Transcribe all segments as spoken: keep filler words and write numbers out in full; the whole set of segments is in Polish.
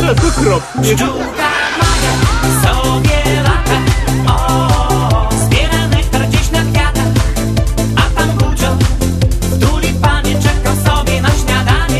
teraz okropnie. Pszczółka Maja sobie lata, o, zbiera nektar gdzieś na kwiatach, a tam bucio w tulipanie czeka sobie na śniadanie.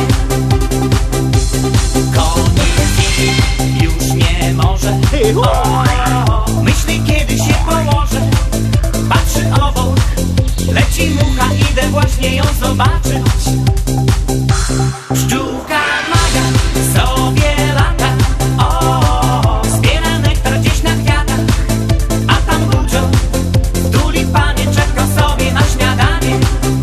Koniec już nie może, o, myśli kiedy się położy. Patrzy obok, leci mucha, idę właśnie ją zobaczyć. Pszczółka Maja sobie lata, o, zbiera nektar gdzieś na kwiatach, a tam bucio w tulipanie czeka sobie na śniadanie.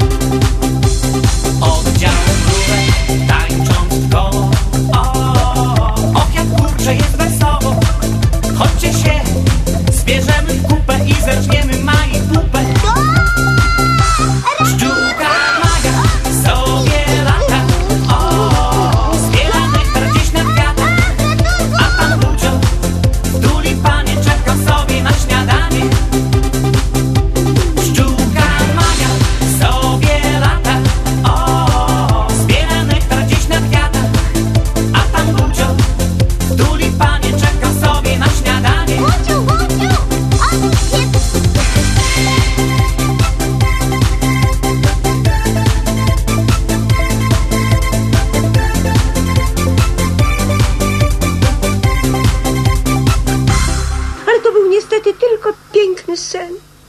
Oddział mrówek tańcząc w koło, o, och jak kurcze jest wesoło. Chodźcie się, zbierzemy w kupę i zerżniemy Mai pupę. Pszczółka Maja sobie lata, o, zbiera nektar gdzieś na kwiatach, a tam bucio w tulipanie czeka sobie na śniadanie. Pszczółka Maja sobie lata, o, zbiera nektar gdzieś na kwiatach, a tam bucio w tulipanie czeka sobie na śniadanie. Buciu, buciu, odłóż się. Ale to był niestety tylko piękny sen.